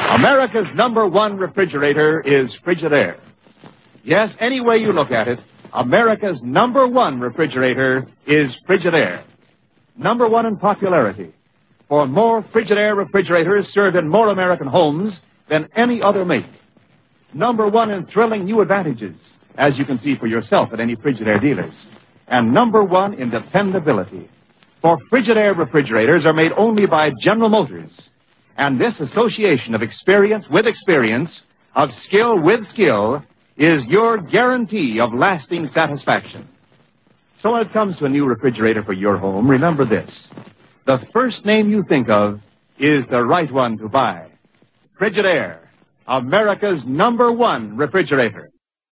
America's number one refrigerator is Frigidaire. Yes, any way you look at it, America's number one refrigerator is Frigidaire. Number one in popularity. For more Frigidaire refrigerators served in more American homes than any other make. Number one in thrilling new advantages, as you can see for yourself at any Frigidaire dealers. And number one in dependability. For Frigidaire refrigerators are made only by General Motors. And this association of experience with experience, of skill with skill, is your guarantee of lasting satisfaction. So when it comes to a new refrigerator for your home, remember this. The first name you think of is the right one to buy. Frigidaire, America's number one refrigerator.